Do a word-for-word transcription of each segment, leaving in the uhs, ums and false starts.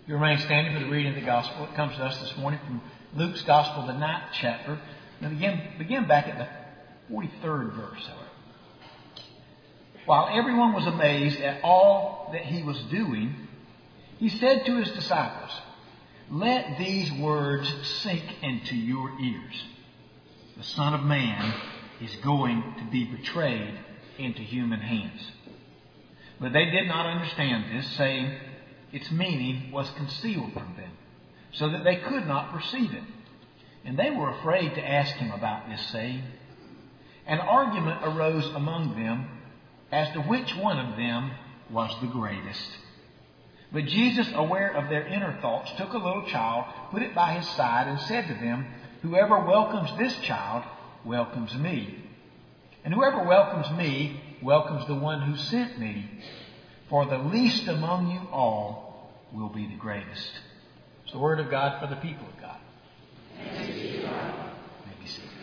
You remain standing for the reading of the Gospel. It comes to us this morning from Luke's Gospel, the ninth chapter. Now begin, begin back at the forty-third verse, however. While everyone was amazed at all that he was doing, he said to his disciples, "Let these words sink into your ears. The Son of Man is going to be betrayed into human hands." But they did not understand this, saying its meaning was concealed from them, so that they could not perceive it. And they were afraid to ask him about this saying. An argument arose among them as to which one of them was the greatest. But Jesus, aware of their inner thoughts, took a little child, put it by his side, and said to them, "Whoever welcomes this child welcomes me. And whoever welcomes me welcomes the one who sent me. For the least among you all will be the greatest." It's the word of God for the people of God. Thanks be to God. May be seated.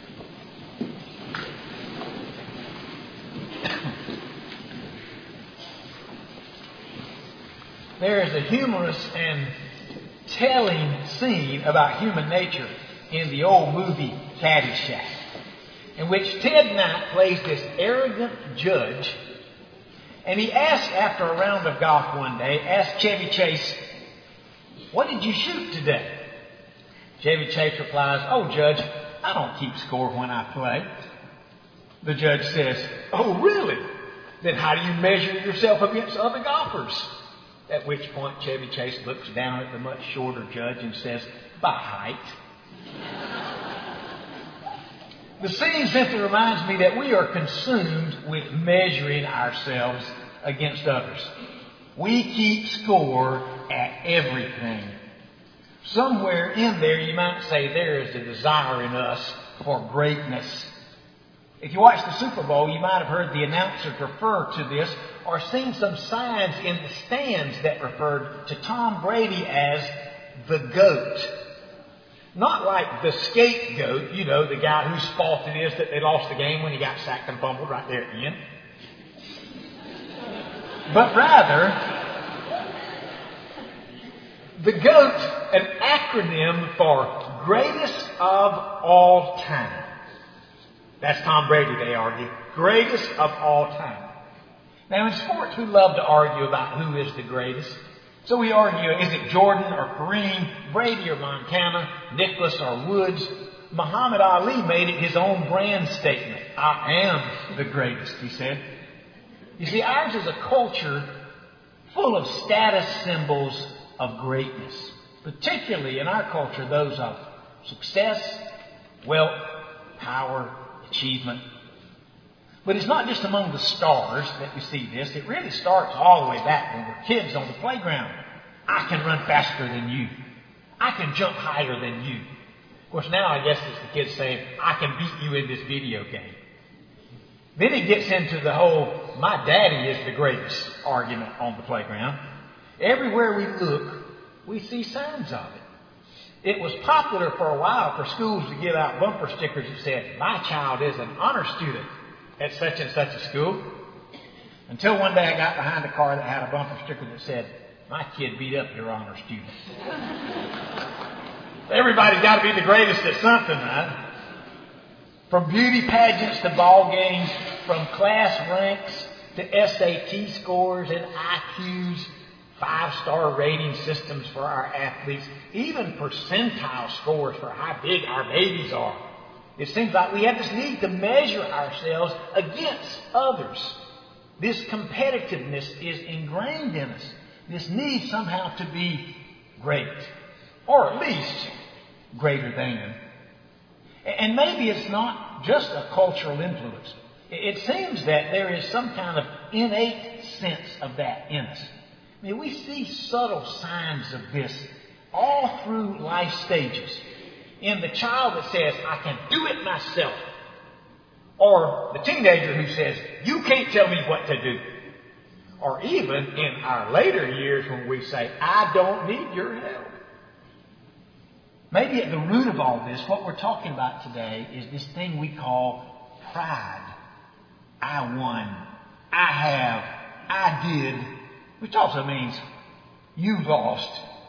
There is a humorous and telling scene about human nature in the old movie Caddyshack, in which Ted Knight plays this arrogant judge, and he asks, after a round of golf one day, asks Chevy Chase, "What did you shoot today?" Chevy Chase replies, "Oh, Judge, I don't keep score when I play." The judge says, "Oh, really? Then how do you measure yourself against other golfers?" At which point Chevy Chase looks down at the much shorter judge and says, "By height." The scene simply reminds me that we are consumed with measuring ourselves against others. We keep score at everything. Somewhere in there, you might say, there is a desire in us for greatness. If you watch the Super Bowl, you might have heard the announcers refer to this or seen some signs in the stands that referred to Tom Brady as the GOAT. Not like the scapegoat, you know, the guy whose fault it is that they lost the game when he got sacked and fumbled right there at the end. But rather, the GOAT, an acronym for greatest of all time. That's Tom Brady, they argue. Greatest of all time. Now, in sports, we love to argue about who is the greatest. So we argue, is it Jordan or Kareem, Brady or Montana, Nicholas or Woods? Muhammad Ali made it his own brand statement. "I am the greatest," he said. You see, ours is a culture full of status symbols of greatness. Particularly in our culture, those of success, wealth, power, achievement. But it's not just among the stars that we see this. It really starts all the way back when we're kids on the playground. I can run faster than you. I can jump higher than you. Of course, now I guess it's the kids saying, "I can beat you in this video game." Then it gets into the whole, "my daddy is the greatest" argument on the playground. Everywhere we look, we see signs of it. It was popular for a while for schools to give out bumper stickers that said, "My child is an honor student at such and such a school." Until one day I got behind a car that had a bumper sticker that said, "My kid beat up your honor student." Everybody's got to be the greatest at something, right? From beauty pageants to ball games, from class ranks to S A T scores and I Qs, five-star rating systems for our athletes, even percentile scores for how big our babies are. It seems like we have this need to measure ourselves against others. This competitiveness is ingrained in us. This need somehow to be great, or at least greater than. And maybe it's not just a cultural influence. It seems that there is some kind of innate sense of that in us. I mean, we see subtle signs of this all through life stages. In the child that says, "I can do it myself." Or the teenager who says, "You can't tell me what to do." Or even in our later years when we say, "I don't need your help." Maybe at the root of all this, what we're talking about today is this thing we call pride. I won. I have. I did. Which also means you lost.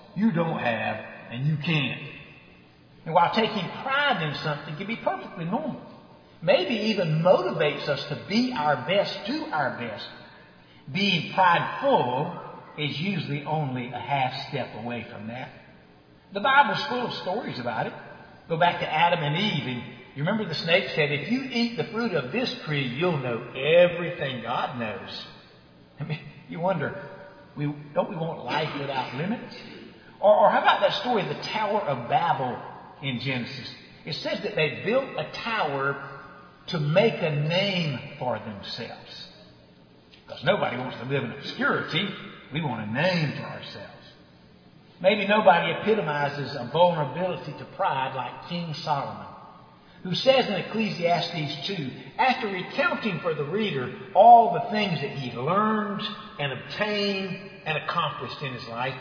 you don't have and you can't. And while taking pride in something can be perfectly normal, maybe even motivates us to be our best, do our best, being prideful is usually only a half step away from that. The Bible's full of stories about it. Go back to Adam and Eve, and you remember the snake said, if you eat the fruit of this tree, you'll know everything God knows. I mean, you wonder, we, don't we want life without limits? Or, or how about that story of the Tower of Babel in Genesis? It says that they built a tower to make a name for themselves. Because nobody wants to live in obscurity. We want a name for ourselves. Maybe nobody epitomizes a vulnerability to pride like King Solomon, who says in Ecclesiastes two, after recounting for the reader all the things that he learned and obtained and accomplished in his life,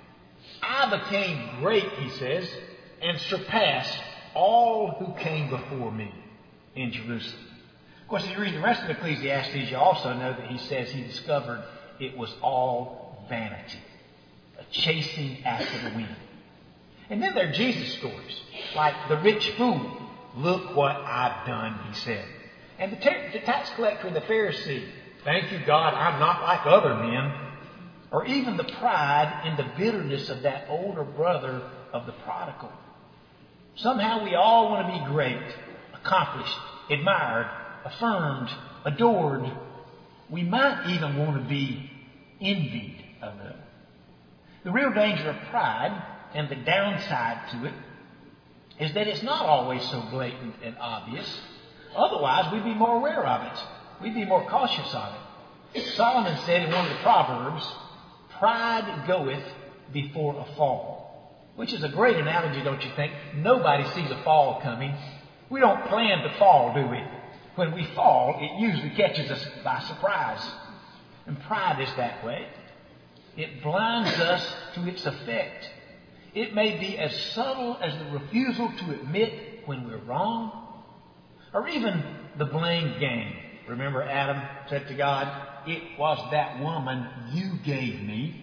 I became great, he says, and surpassed all who came before me in Jerusalem. Of course, if you read the rest of Ecclesiastes, you also know that he says he discovered it was all vanity, a chasing after the wind. And then there are Jesus stories, like the rich fool. Look what I've done, he said. And the, ta- the tax collector and the Pharisee, thank you, God, I'm not like other men. Or even the pride and the bitterness of that older brother of the prodigal. Somehow we all want to be great, accomplished, admired, affirmed, adored. We might even want to be envied of them. The real danger of pride and the downside to it is that it's not always so blatant and obvious. Otherwise, we'd be more aware of it. We'd be more cautious of it. Solomon said in one of the Proverbs, pride goeth before a fall. Which is a great analogy, don't you think? Nobody sees a fall coming. We don't plan to fall, do we? When we fall, it usually catches us by surprise. And pride is that way. It blinds us to its effect. It may be as subtle as the refusal to admit when we're wrong, or even the blame game. Remember Adam said to God, it was that woman you gave me.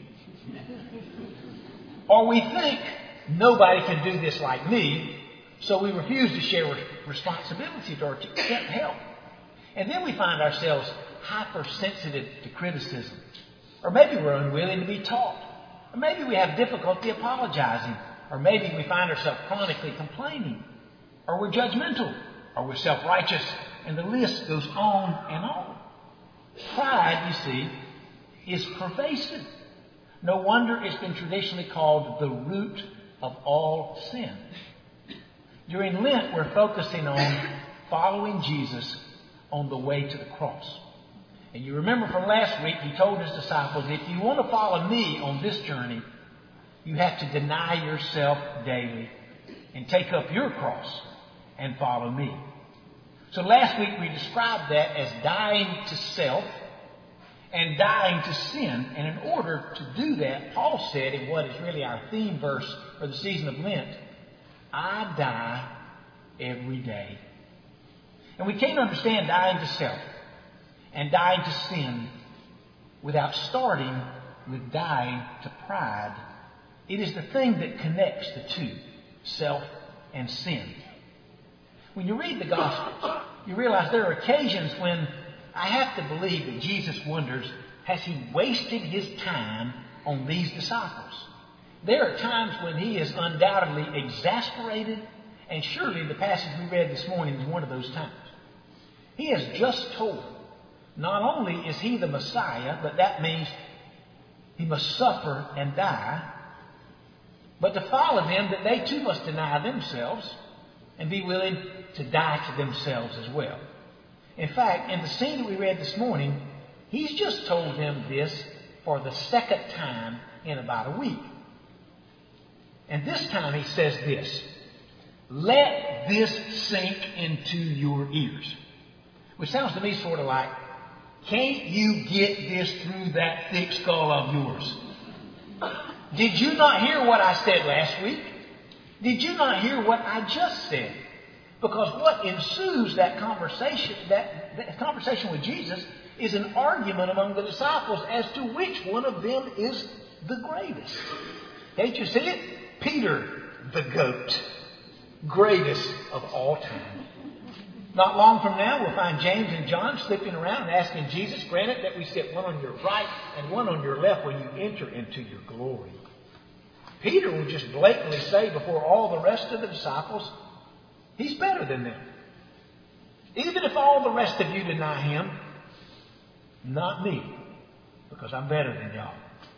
Or we think nobody can do this like me, so we refuse to share responsibility or to accept help. And then we find ourselves hypersensitive to criticism. Or maybe we're unwilling to be taught. Or maybe we have difficulty apologizing. Or maybe we find ourselves chronically complaining. Or we're judgmental. Or we're self-righteous. And the list goes on and on. Pride, you see, is pervasive. No wonder it's been traditionally called the root of all sin. During Lent, we're focusing on following Jesus on the way to the cross. And you remember from last week, he told his disciples, if you want to follow me on this journey, you have to deny yourself daily and take up your cross and follow me. So last week we described that as dying to self and dying to sin. And in order to do that, Paul said in what is really our theme verse for the season of Lent, I die every day. And we can't understand dying to self and dying to sin without starting with dying to pride. It is the thing that connects the two, self and sin. When you read the Gospels, you realize there are occasions when I have to believe that Jesus wonders, has he wasted his time on these disciples? There are times when he is undoubtedly exasperated, and surely the passage we read this morning is one of those times. He has just told them, not only is he the Messiah, but that means he must suffer and die, but to follow them, that they too must deny themselves and be willing to die to themselves as well. In fact, in the scene that we read this morning, he's just told them this for the second time in about a week. And this time he says this, let this sink into your ears. Which sounds to me sort of like, can't you get this through that thick skull of yours? Did you not hear what I said last week? Did you not hear what I just said? Because what ensues that conversation, that, that conversation with Jesus, is an argument among the disciples as to which one of them is the greatest. Can't you see it? Peter, the goat, greatest of all time. Not long from now, we'll find James and John slipping around and asking Jesus, grant it that we sit one on your right and one on your left when you enter into your glory. Peter will just blatantly say before all the rest of the disciples, he's better than them. Even if all the rest of you deny him, not me, because I'm better than y'all.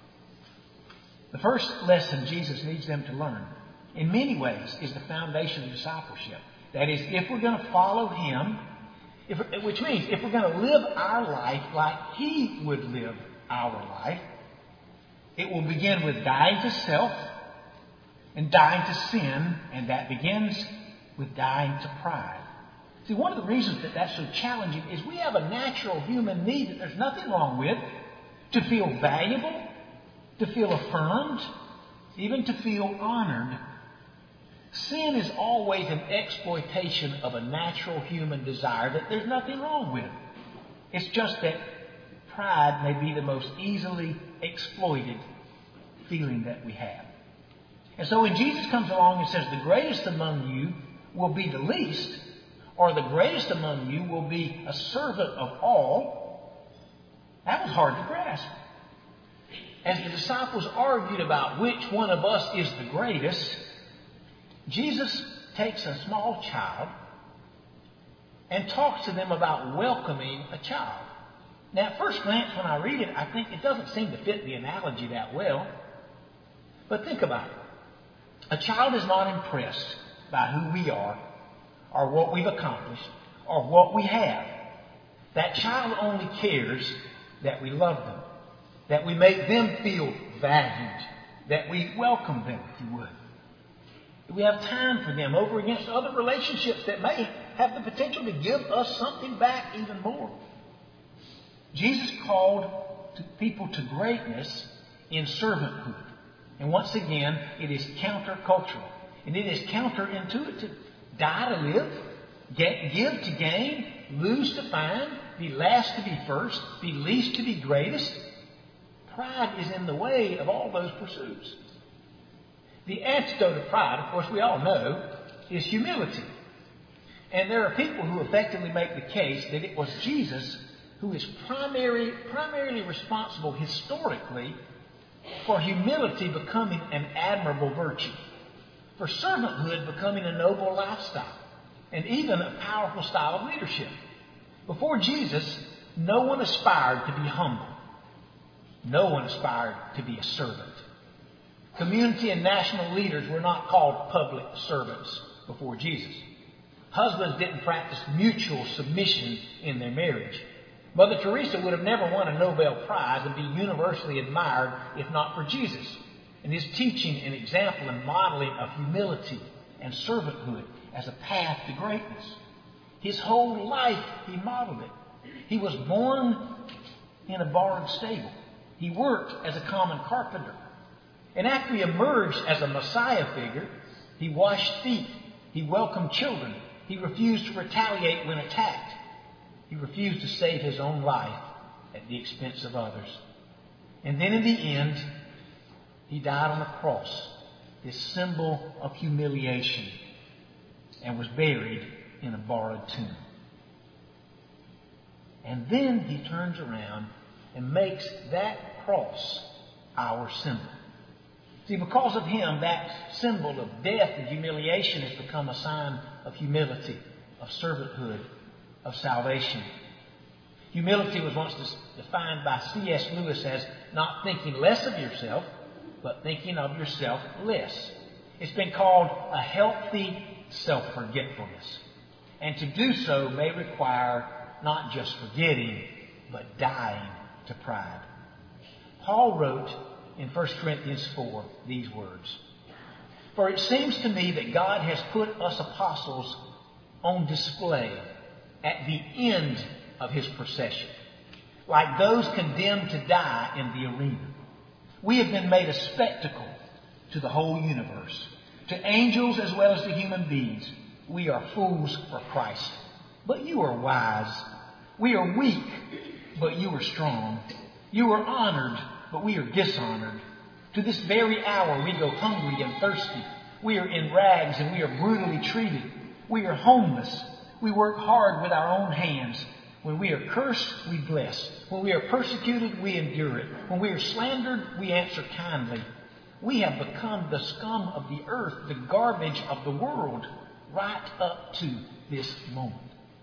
The first lesson Jesus needs them to learn, in many ways, is the foundation of discipleship. That is, if we're going to follow him, if, which means if we're going to live our life like he would live our life, it will begin with dying to self and dying to sin, and that begins with dying to pride. See, one of the reasons that that's so challenging is we have a natural human need that there's nothing wrong with, to feel valuable, to feel affirmed, even to feel honored. Sin is always an exploitation of a natural human desire that there's nothing wrong with. It's just that pride may be the most easily exploited feeling that we have. And so when Jesus comes along and says the greatest among you will be the least, or the greatest among you will be a servant of all, that was hard to grasp. As the disciples argued about which one of us is the greatest, Jesus takes a small child and talks to them about welcoming a child. Now, at first glance, when I read it, I think it doesn't seem to fit the analogy that well. But think about it. A child is not impressed by who we are, or what we've accomplished, or what we have. That child only cares that we love them, that we make them feel valued, that we welcome them, if you would. We have time for them over against other relationships that may have the potential to give us something back even more. Jesus called to people to greatness in servanthood. And once again, it is countercultural. And it is counterintuitive. Die to live, get, give to gain, lose to find, be last to be first, be least to be greatest. Pride is in the way of all those pursuits. The antidote of pride, of course, we all know, is humility. And there are people who effectively make the case that it was Jesus who is primary, primarily responsible historically for humility becoming an admirable virtue, for servanthood becoming a noble lifestyle, and even a powerful style of leadership. Before Jesus, no one aspired to be humble. No one aspired to be a servant. Community and national leaders were not called public servants before Jesus. Husbands didn't practice mutual submission in their marriage. Mother Teresa would have never won a Nobel Prize and be universally admired if not for Jesus and his teaching and example and modeling of humility and servanthood as a path to greatness. His whole life he modeled it. He was born in a borrowed stable. He worked as a common carpenter. And after he emerged as a Messiah figure, he washed feet. He welcomed children. He refused to retaliate when attacked. He refused to save his own life at the expense of others. And then in the end, he died on a cross, this symbol of humiliation, and was buried in a borrowed tomb. And then he turns around and makes that cross our symbol. See, because of him, that symbol of death and humiliation has become a sign of humility, of servanthood, of salvation. Humility was once defined by C S Lewis as not thinking less of yourself, but thinking of yourself less. It's been called a healthy self-forgetfulness. And to do so may require not just forgetting, but dying to pride. Paul wrote in First Corinthians four these words, "For it seems to me that God has put us apostles on display at the end of his procession, like those condemned to die in the arena. We have been made a spectacle to the whole universe, to angels as well as to human beings. We are fools for Christ, but you are wise. We are weak, but you are strong. You are honored, but we are dishonored. To this very hour, we go hungry and thirsty. We are in rags and we are brutally treated. We are homeless. We work hard with our own hands. When we are cursed, we bless. When we are persecuted, we endure it. When we are slandered, we answer kindly. We have become the scum of the earth, the garbage of the world, right up to this moment.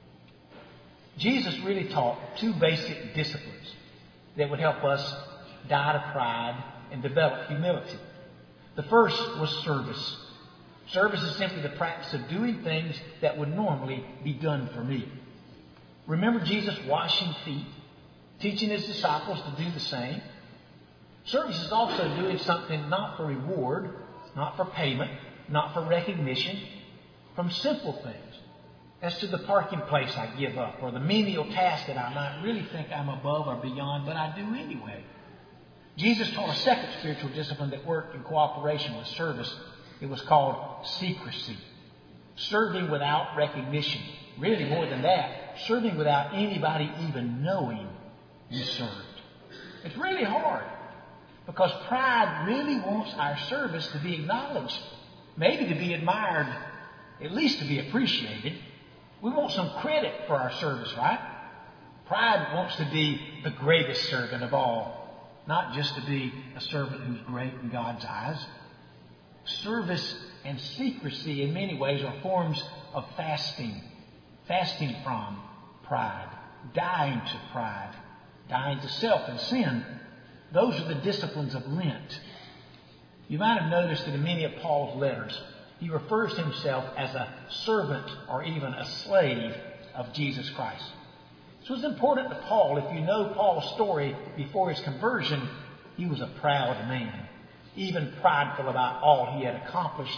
Jesus really taught two basic disciplines that would help us die to pride and develop humility. The first was service. Service is simply the practice of doing things that would normally be done for me. Remember Jesus washing feet, teaching his disciples to do the same? Service is also doing something not for reward, not for payment, not for recognition, from simple things. As to the parking place I give up, or the menial task that I might really think I'm above or beyond, but I do anyway. Jesus taught a second spiritual discipline that worked in cooperation with service. It was called secrecy. Serving without recognition. Really more than that, serving without anybody even knowing you served. It's really hard because pride really wants our service to be acknowledged, maybe to be admired, at least to be appreciated. We want some credit for our service, right? Pride wants to be the greatest servant of all, not just to be a servant who's great in God's eyes. Service and secrecy in many ways are forms of fasting. Fasting from pride. Dying to pride. Dying to self and sin. Those are the disciplines of Lent. You might have noticed that in many of Paul's letters, he refers to himself as a servant or even a slave of Jesus Christ. So it's important to Paul. If you know Paul's story before his conversion, he was a proud man, even prideful about all he had accomplished.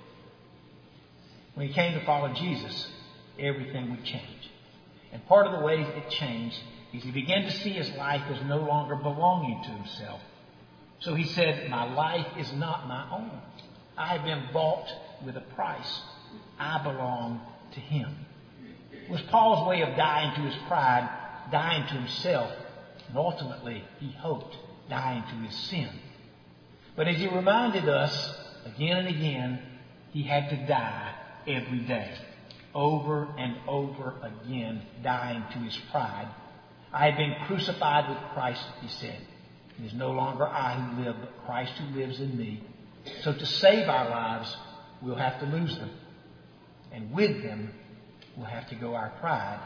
When he came to follow Jesus, everything would change. And part of the ways it changed is he began to see his life as no longer belonging to himself. So he said, "My life is not my own. I have been bought with a price. I belong to him." It was Paul's way of dying to his pride, dying to himself, and ultimately, he hoped, dying to his sin. But as he reminded us again and again, he had to die every day, over and over again, dying to his pride. "I have been crucified with Christ," he said. "It is no longer I who live, but Christ who lives in me. So to save our lives, we'll have to lose them. And with them, we'll have to go our pride."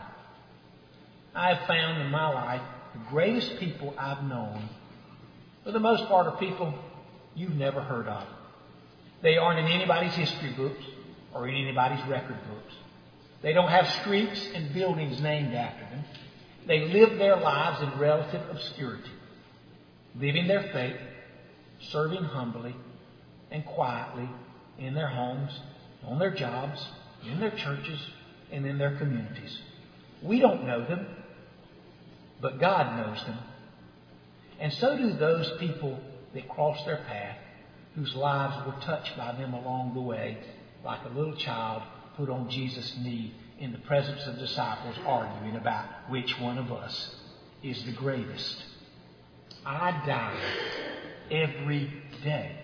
I have found in my life the greatest people I've known, for the most part, are people you've never heard of. They aren't in anybody's history books or in anybody's record books. They don't have streets and buildings named after them. They live their lives in relative obscurity, living their faith, serving humbly and quietly in their homes, on their jobs, in their churches, and in their communities. We don't know them, but God knows them. And so do those people that cross their path, whose lives were touched by them along the way, like a little child put on Jesus' knee in the presence of disciples arguing about which one of us is the greatest. I die every day.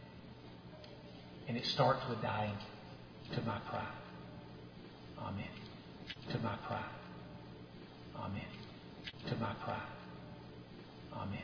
And it starts with dying to my pride. Amen. To my pride. Amen. To my pride. Amen.